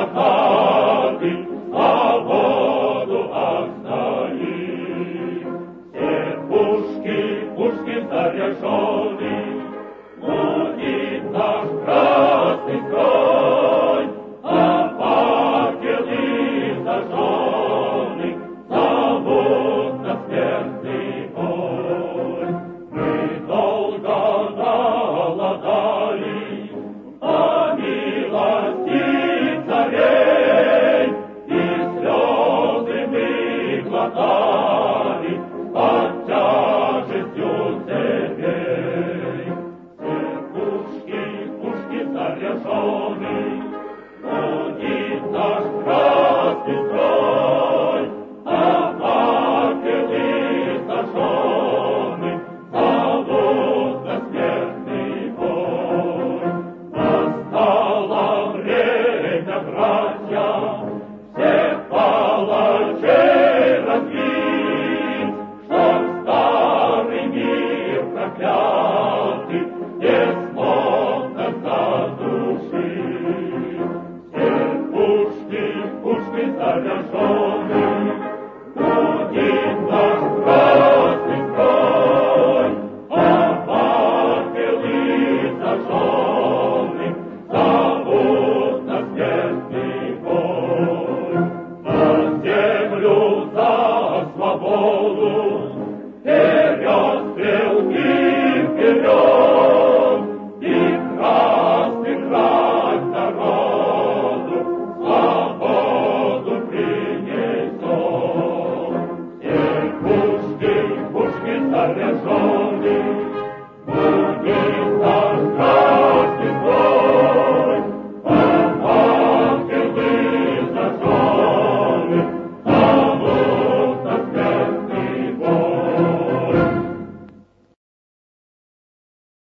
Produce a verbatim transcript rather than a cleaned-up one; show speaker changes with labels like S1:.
S1: хаты, свободу отстоим. Все пушки, пушки заряжены, будет наш красный строй, а факелы зажжены зовут на смертный бой. Мы долго голодали по милости царей, и слезы мы глотали под тяжестью цепей. Все пушки, пушки заряжены,